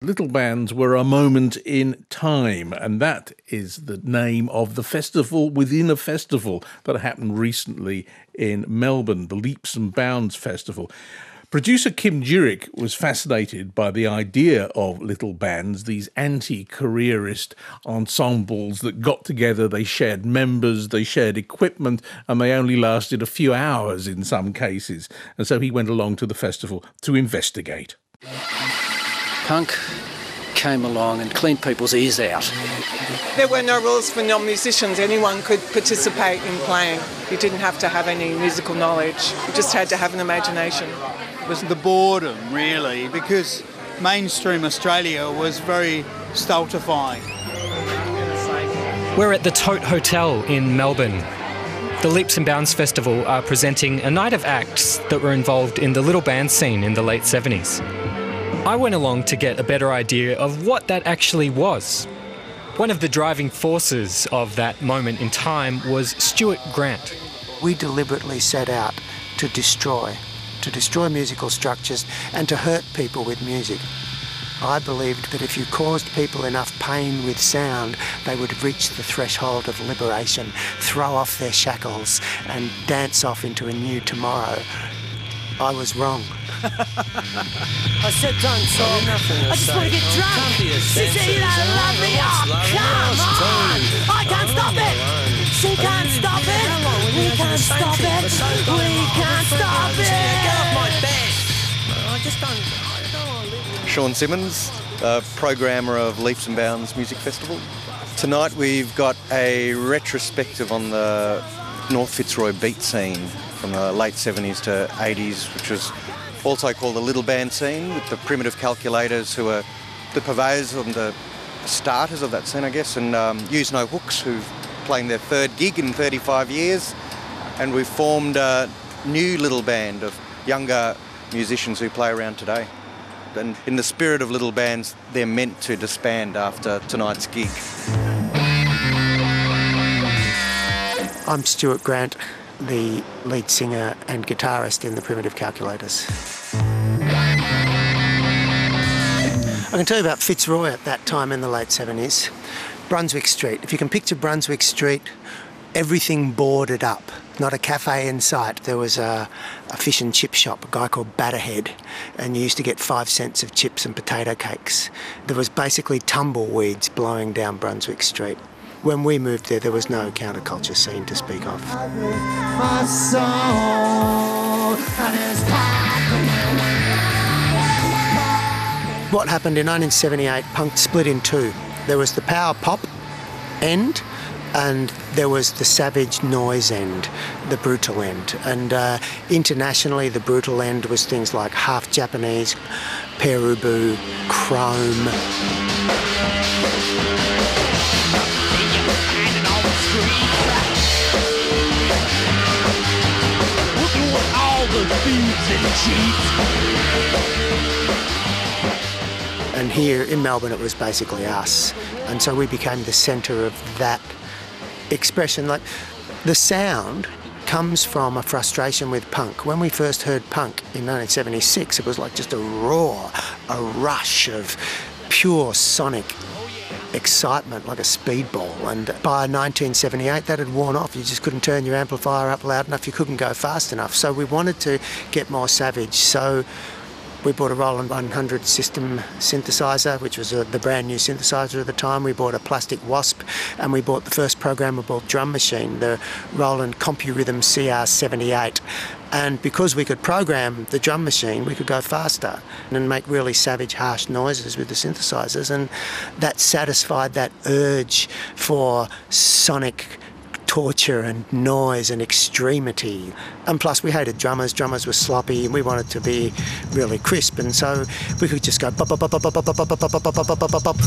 Little bands were a moment in time, and that is the name of the festival within a festival that happened recently in Melbourne, the Leaps and Bounds Festival. Producer Kim Jurick was fascinated by the idea of little bands, these anti-careerist ensembles that got together, they shared members, they shared equipment, and they only lasted a few hours in some cases. And so he went along to the festival to investigate. Punk came along and cleaned people's ears out. There were no rules for non-musicians. Anyone could participate in playing. You didn't have to have any musical knowledge. You just had to have an imagination. It was the boredom, really, because mainstream Australia was very stultifying. We're at the Tote Hotel in Melbourne. The Leaps and Bounds Festival are presenting a night of acts that were involved in the little band scene in the late 70s. I went along to get a better idea of what that actually was. One of the driving forces of that moment in time was Stuart Grant. We deliberately set out to destroy musical structures and to hurt people with music. I believed that if you caused people enough pain with sound, they would reach the threshold of liberation, throw off their shackles and dance off into a new tomorrow. I was wrong. I said don't talk, I just want to get drunk. She said you don't love me, oh come on. I can't stop it, she can't stop it, we can't stop it, we can't stop it. Get off my back. I don't want to live. Sean Simmons, programmer of Leaps and Bounds Music Festival. Tonight we've got a retrospective on the North Fitzroy beat scene from the late 70s to 80s, which was also called the little band scene, with the Primitive Calculators, who are the purveyors and the starters of that scene, I guess, and Use No Hooks, who've playing their third gig in 35 years. And we've formed a new little band of younger musicians who play around today. And in the spirit of little bands, they're meant to disband after tonight's gig. I'm Stuart Grant, the lead singer and guitarist in the Primitive Calculators. I can tell you about Fitzroy at that time in the late 70s. Brunswick Street. If you can picture Brunswick Street, everything boarded up. Not a cafe in sight. There was a fish and chip shop, a guy called Batterhead, and you used to get 5 cents of chips and potato cakes. There was basically tumbleweeds blowing down Brunswick Street. When we moved there was no counterculture scene to speak of. What happened in 1978, punk split in two. There was the power pop end, and there was the savage noise end, the brutal end. And internationally, the brutal end was things like Half Japanese, Pere Ubu, Chrome. And here in Melbourne, it was basically us. And so we became the centre of that expression. Like, the sound comes from a frustration with punk. When we first heard punk in 1976, it was like just a roar, a rush of pure sonic excitement, like a speedball. And by 1978, that had worn off. You just couldn't turn your amplifier up loud enough, you couldn't go fast enough. So we wanted to get more savage. So we bought a Roland 100 system synthesizer, which was the brand new synthesizer at the time. We bought a plastic Wasp, and we bought the first programmable drum machine, the Roland CompuRhythm CR78. And because we could program the drum machine, we could go faster and make really savage, harsh noises with the synthesizers. And that satisfied that urge for sonic torture and noise and extremity. And plus we hated drummers. Drummers were sloppy and we wanted to be really crisp. And so we could just go bop, bop, bop, bop, bop, bop, bop, bop, bop, bop, bop, bop, bop.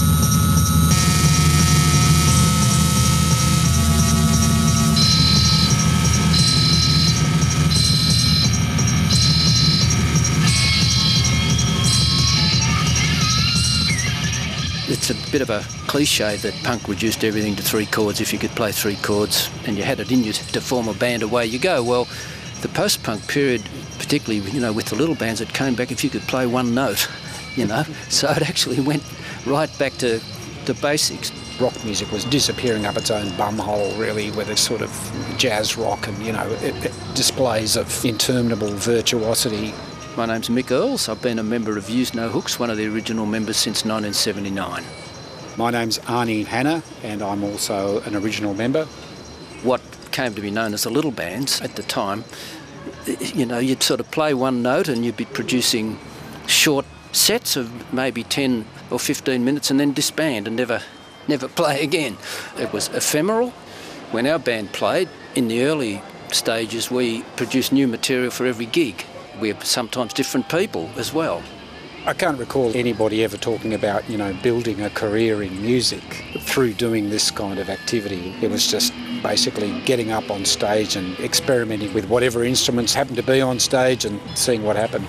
It's a bit of a cliche that punk reduced everything to 3 chords. If you could play 3 chords and you had it in you to form a band, away you go. Well, the post-punk period, particularly, with the little bands that came back, if you could play 1 note, you know. So it actually went right back to the basics. Rock music was disappearing up its own bumhole, really, with its sort of jazz rock and, you know, displays of interminable virtuosity. My name's Mick Earls. I've been a member of Use No Hooks, one of the original members since 1979. My name's Arnie Hanna, and I'm also an original member. What came to be known as the little bands at the time, you know, you'd sort of play one note and you'd be producing short sets of maybe 10 or 15 minutes and then disband and never play again. It was ephemeral. When our band played, in the early stages, we produced new material for every gig. We're sometimes different people as well. I can't recall anybody ever talking about, you know, building a career in music through doing this kind of activity. It was just basically getting up on stage and experimenting with whatever instruments happened to be on stage and seeing what happened.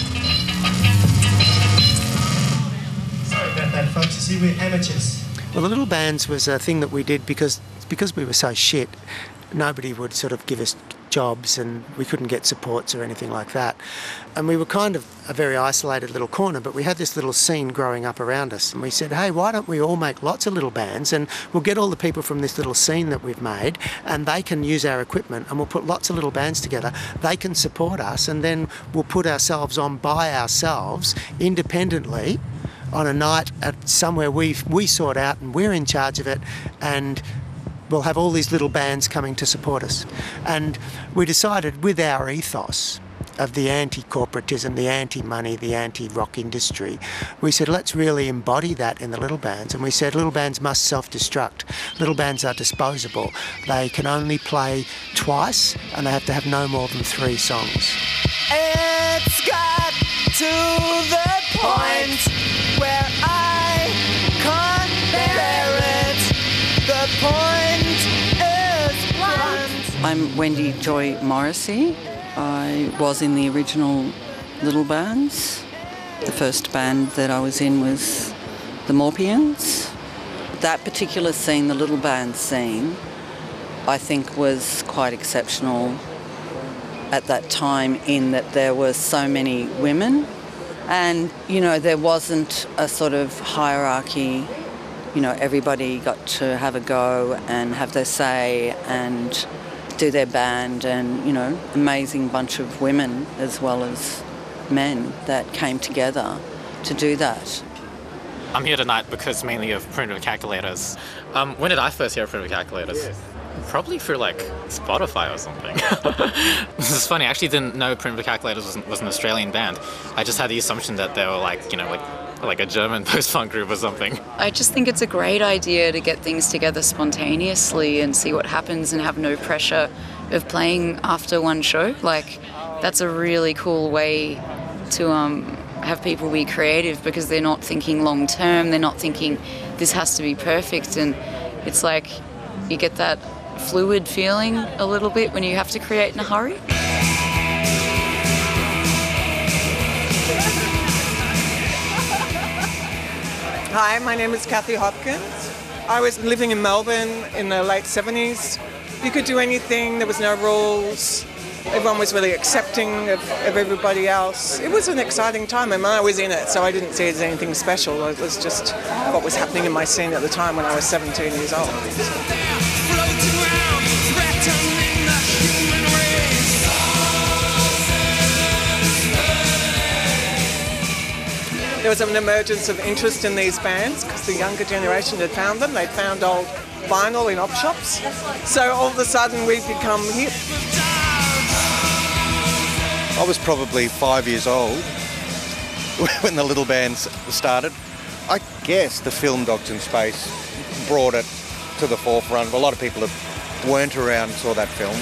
Sorry about that, folks. You see, we're amateurs. Well, the little bands was a thing that we did because we were so shit. Nobody would sort of give us jobs and we couldn't get supports or anything like that. And we were kind of a very isolated little corner, but we had this little scene growing up around us. And we said, hey, why don't we all make lots of little bands and we'll get all the people from this little scene that we've made and they can use our equipment and we'll put lots of little bands together. They can support us and then we'll put ourselves on by ourselves independently on a night at somewhere we sort out and we're in charge of it, and we'll have all these little bands coming to support us. And we decided, with our ethos of the anti-corporatism, the anti-money, the anti-rock industry, we said, let's really embody that in the little bands. And we said, little bands must self-destruct. Little bands are disposable. They can only play twice and they have to have no more than 3 songs. It's got to the point where I can't bear it. The point is blunt. I'm Wendy Joy Morrissey. I was in the original Little Bands. The first band that I was in was the Morpians. That particular scene, the Little Band scene, I think was quite exceptional at that time in that there were so many women and, you know, there wasn't a sort of hierarchy. You know, everybody got to have a go and have their say and do their band, and, you know, amazing bunch of women as well as men that came together to do that. I'm here tonight because mainly of Primitive Calculators. When did I first hear Primitive Calculators? Yes. Probably through like Spotify or something. This is funny, I actually didn't know Primitive Calculators was an Australian band. I just had the assumption that they were like, you know, like a German post-punk group or something. I just think it's a great idea to get things together spontaneously and see what happens and have no pressure of playing after one show. Like, that's a really cool way to have people be creative because they're not thinking long term, they're not thinking this has to be perfect, and it's like you get that fluid feeling a little bit when you have to create in a hurry. Hi, my name is Kathy Hopkins. I was living in Melbourne in the late 70s. You could do anything, there was no rules. Everyone was really accepting of everybody else. It was an exciting time, and I was in it, so I didn't see it as anything special. It was just what was happening in my scene at the time when I was 17 years old. There was an emergence of interest in these bands because the younger generation had found them. They'd found old vinyl in op shops. So all of a sudden we'd become hip. I was probably 5 years old when the little bands started. I guess the film Dogs in Space brought it to the forefront. A lot of people that weren't around saw that film.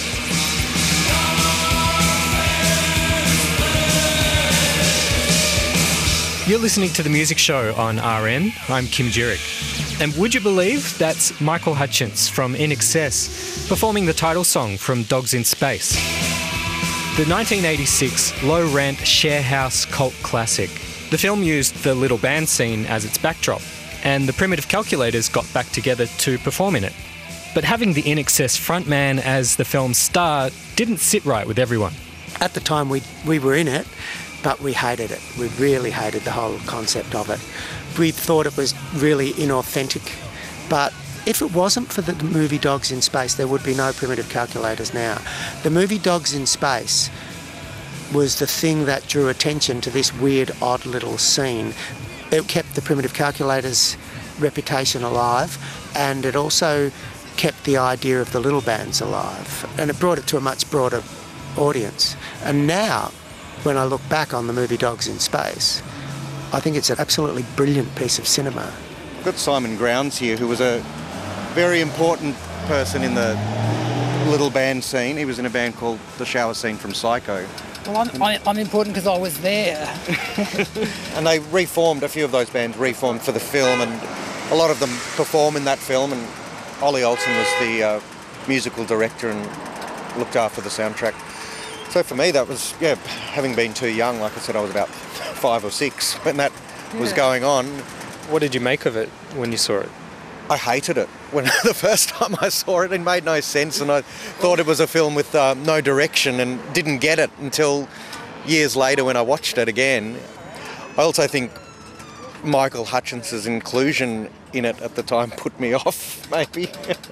You're listening to The Music Show on RN. I'm Kim Jurek. And would you believe that's Michael Hutchence from INXS performing the title song from Dogs in Space. The 1986 low-rent share house cult classic. The film used the little band scene as its backdrop, and the Primitive Calculators got back together to perform in it. But having the INXS frontman as the film's star didn't sit right with everyone. At the time we were in it, but we hated it. We really hated the whole concept of it. We thought it was really inauthentic, but if it wasn't for the movie Dogs in Space, there would be no Primitive Calculators now. The movie Dogs in Space was the thing that drew attention to this weird, odd little scene. It kept the Primitive Calculators' reputation alive, and it also kept the idea of the little bands alive, and it brought it to a much broader audience. And now, when I look back on the movie Dogs in Space, I think it's an absolutely brilliant piece of cinema. We've got Simon Grounds here, who was a very important person in the little band scene. He was in a band called The Shower Scene from Psycho. Well, I'm important because I was there. And they reformed, a few of those bands reformed for the film, and a lot of them perform in that film, and Ollie Olsen was the musical director and looked after the soundtrack. So for me, that was, having been too young, like I said, I was about 5 or 6 when that was going on. What did you make of it when you saw it? I hated it. When the first time I saw it, it made no sense, and I thought it was a film with no direction, and didn't get it until years later when I watched it again. I also think Michael Hutchins' inclusion in it at the time put me off, maybe.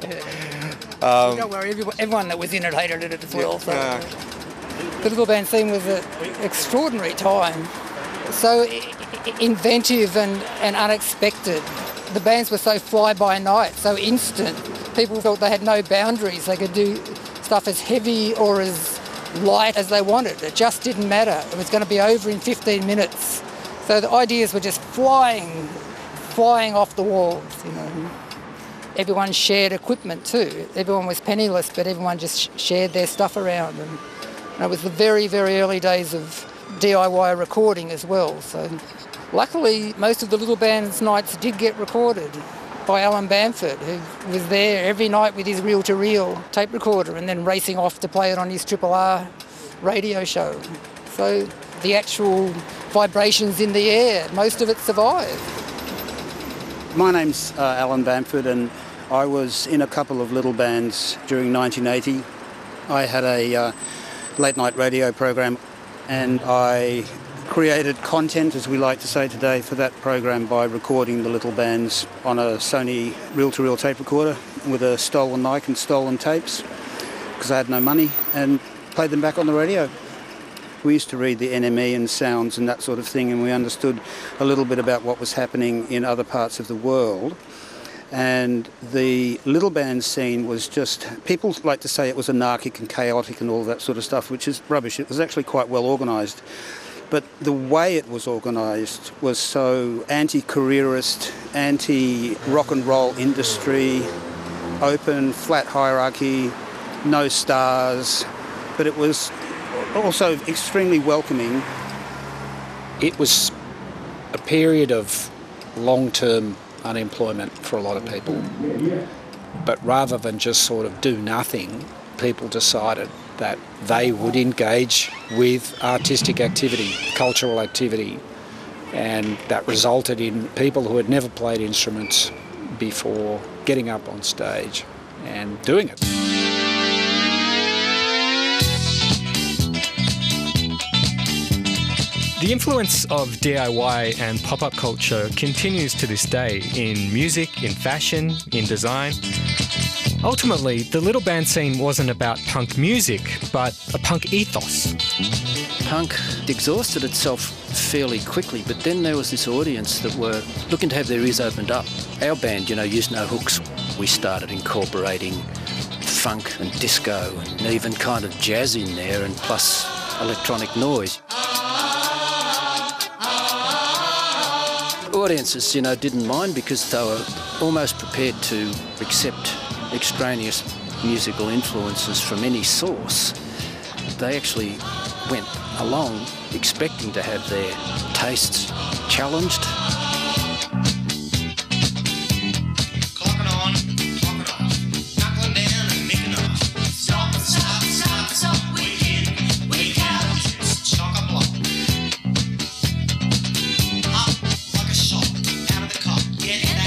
Don't worry, everyone that was in it hated it as well. So. The little band scene was an extraordinary time. So inventive and unexpected. The bands were so fly-by-night, so instant. People felt they had no boundaries. They could do stuff as heavy or as light as they wanted. It just didn't matter. It was going to be over in 15 minutes. So the ideas were just flying off the walls, you know. Everyone shared equipment too. Everyone was penniless, but everyone just shared their stuff around. And it was the very, very early days of DIY recording as well. So luckily, most of the little band's nights did get recorded by Alan Bamford, who was there every night with his reel-to-reel tape recorder and then racing off to play it on his Triple R radio show. So the actual vibrations in the air, most of it survived. My name's Alan Bamford, and I was in a couple of little bands during 1980. I had a late-night radio program, and I created content, as we like to say today, for that program by recording the little bands on a Sony reel-to-reel tape recorder with a stolen mic and stolen tapes, because I had no money, and played them back on the radio. We used to read the NME and sounds and that sort of thing, and we understood a little bit about what was happening in other parts of the world. And the little band scene was just, people like to say it was anarchic and chaotic and all that sort of stuff, which is rubbish. It was actually quite well organised. But the way it was organised was so anti-careerist, anti-rock and roll industry, open, flat hierarchy, no stars, but it was also extremely welcoming. It was a period of long-term unemployment for a lot of people. But rather than just sort of do nothing, people decided that they would engage with artistic activity, cultural activity, and that resulted in people who had never played instruments before getting up on stage and doing it. The influence of DIY and pop-up culture continues to this day in music, in fashion, in design. Ultimately, the little band scene wasn't about punk music, but a punk ethos. Punk exhausted itself fairly quickly, but then there was this audience that were looking to have their ears opened up. Our band, Used No Hooks, we started incorporating funk and disco and even kind of jazz in there, and plus electronic noise. Audiences, didn't mind because they were almost prepared to accept extraneous musical influences from any source. They actually went along expecting to have their tastes challenged. Get